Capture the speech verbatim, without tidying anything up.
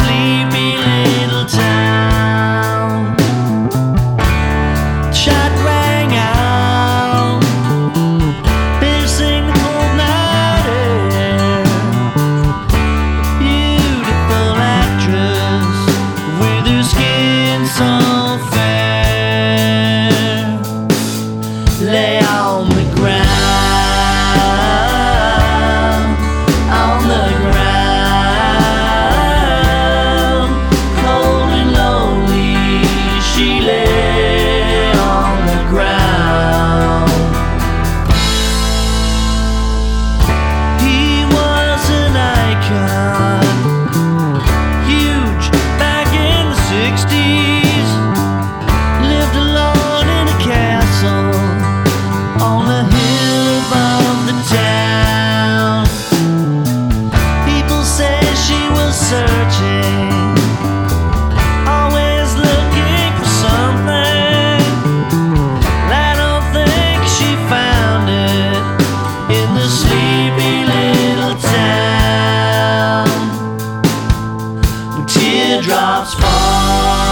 sleepy little town. Shot rang out, piercing the cold night air. Beautiful actress with her skin so fair lay on the ground. Searching, always looking for something. I don't think she found it in the sleepy little town. When teardrops fall